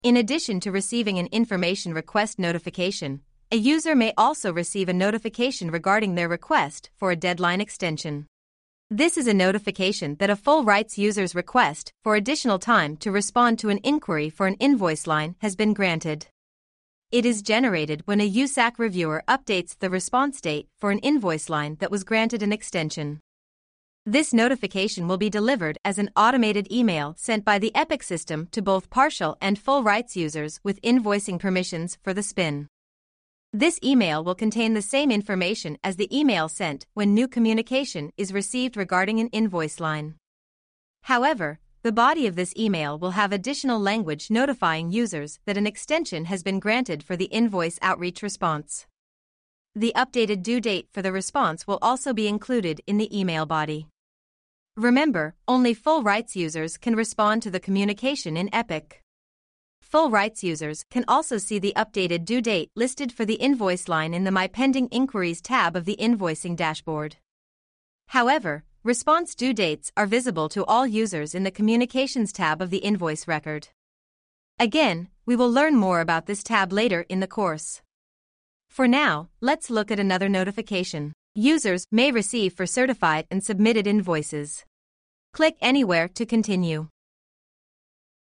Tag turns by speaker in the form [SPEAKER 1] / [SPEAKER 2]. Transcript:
[SPEAKER 1] In addition to receiving an information request notification, a user may also receive a notification regarding their request for a deadline extension. This is a notification that a full rights user's request for additional time to respond to an inquiry for an invoice line has been granted. It is generated when a USAC reviewer updates the response date for an invoice line that was granted an extension. This notification will be delivered as an automated email sent by the Epic system to both partial and full rights users with invoicing permissions for the SPIN. This email will contain the same information as the email sent when new communication is received regarding an invoice line. However, the body of this email will have additional language notifying users that an extension has been granted for the invoice outreach response. The updated due date for the response will also be included in the email body. Remember, only full rights users can respond to the communication in Epic. Full rights users can also see the updated due date listed for the invoice line in the My Pending Inquiries tab of the invoicing dashboard. However, response due dates are visible to all users in the Communications tab of the invoice record. Again, we will learn more about this tab later in the course. For now, let's look at another notification users may receive for certified and submitted invoices. Click anywhere to continue.